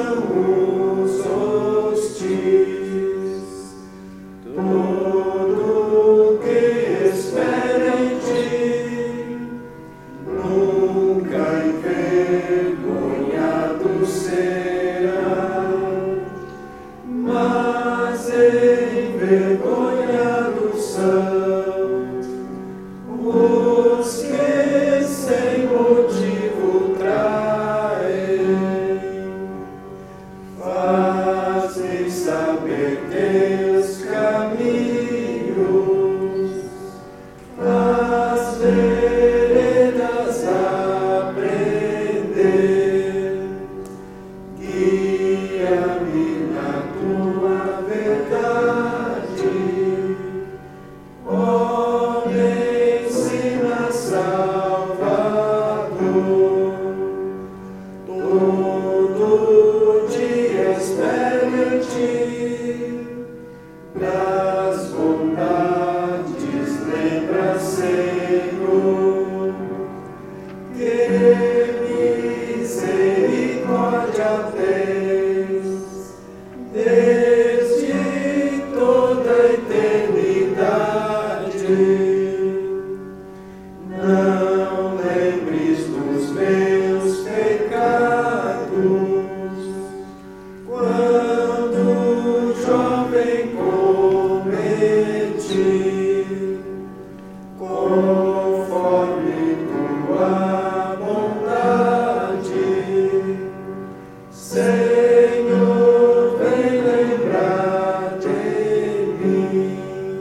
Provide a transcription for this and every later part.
são os hostis. Todo que espera em ti nunca envergonhado será, mas envergonhados são os que sem motivo traem, fazem saber teus caminhos, as veredas aprender. Guia-me na tua verdade, ó, me ensina, Salvador. Todo dia espero em ti, das bondades lembra, Senhor, que misericórdia tens desde toda a eternidade. Não lembres dos meus pecados quando jovem cometi, conforme tua bondade, Senhor, vem lembrar de mim.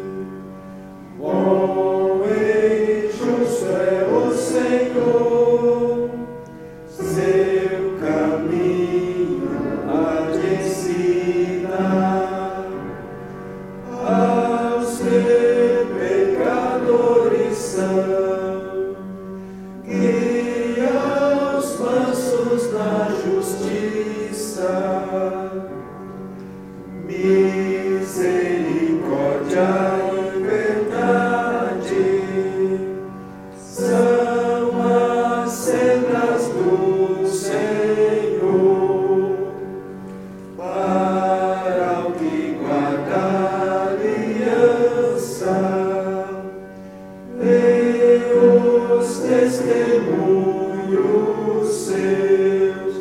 Bom e justo é o Senhor, seu caminho há de ensinar aos que pecadores são. Guia os mansos na justiça, misericórdia e verdade são as sendas do Senhor, para o que guarda aliança, vê os testemunhos seus.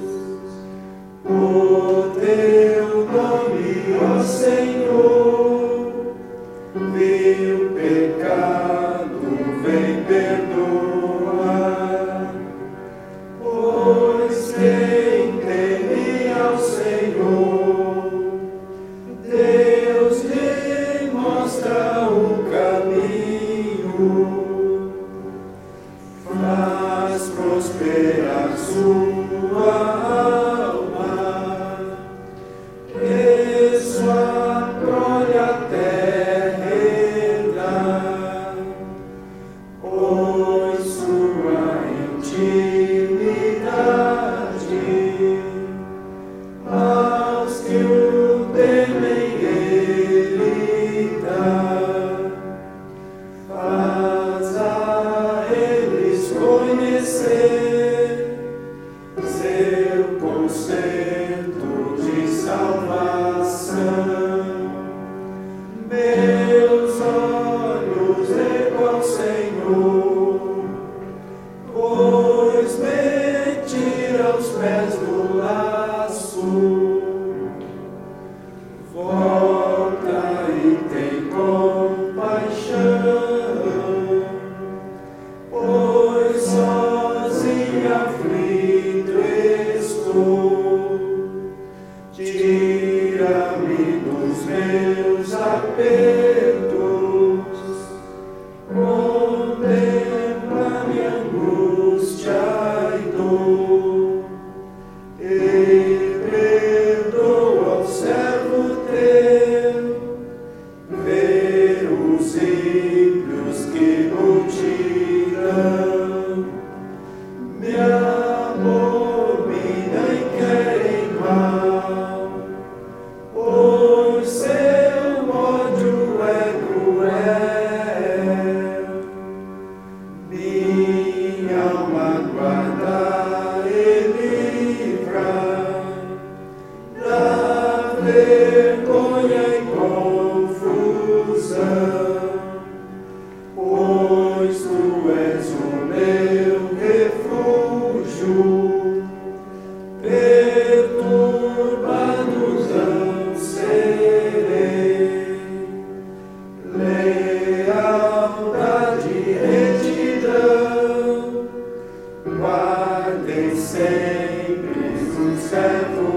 Por teu nome, ó Senhor, meu pecado vem perdoar, pois quem teme ao Senhor, Deus lhe mostra o caminho, faz prosperar sua alma, que sua prole a terra renda, pois sua intimidade aos que o temem ele dá, faz a eles conhecer seu concerto de salvação. Meus olhos igual, Senhor, pois me tira os pés do laço. Volta e tem compaixão, pois sozinho aflito estou. Tira-me dos meus apertos, contempla minha angústia e dor, e perdoa ao servo teu, ver os ímpios que mutirão me abominam e querem pés do